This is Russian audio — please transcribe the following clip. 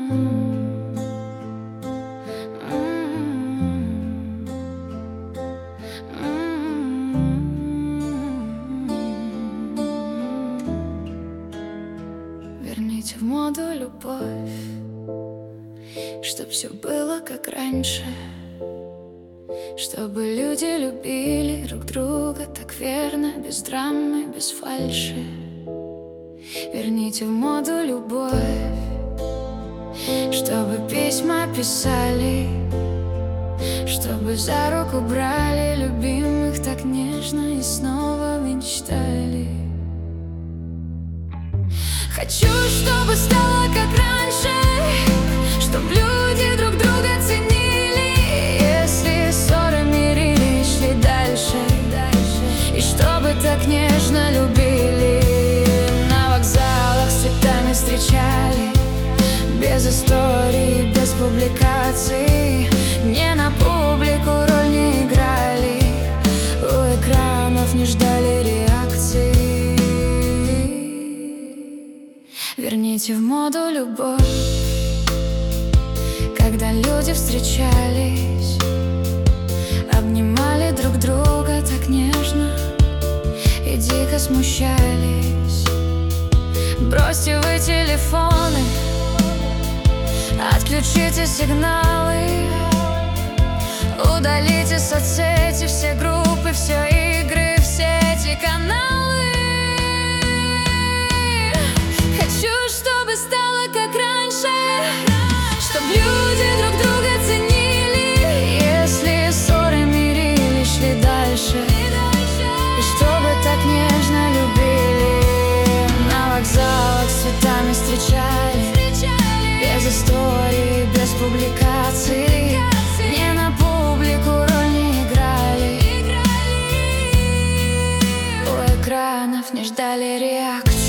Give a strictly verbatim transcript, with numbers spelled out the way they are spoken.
Верните в моду любовь, чтоб все было как раньше, чтобы люди любили друг друга так верно, без драмы, без фальши. Верните в моду любовь, чтобы письма писали, чтобы за руку брали любимых так нежно и снова мечтали. Хочу, чтобы стало как раньше, чтоб люди друг друга ценили, если ссоры мирили и шли дальше, и чтобы так нежно любили, на вокзалах с цветами встречали, без историй, без публикаций, не на публику роль не играли, у экранов не ждали реакции. Верните в моду любовь, когда люди встречались, обнимали друг друга так нежно и дико смущались. Бросьте вы телефоны, отключите сигналы, удалите соцсети, все группы, все игры, все эти каналы. Хочу, чтобы стало как раньше, чтоб люди друг друга ценили, если ссоры мирили, шли дальше, и чтобы так нежно любили, на вокзалах с цветами встречали, без историй, без публикаций, не на публику роль не играли, у экранов не ждали реакции.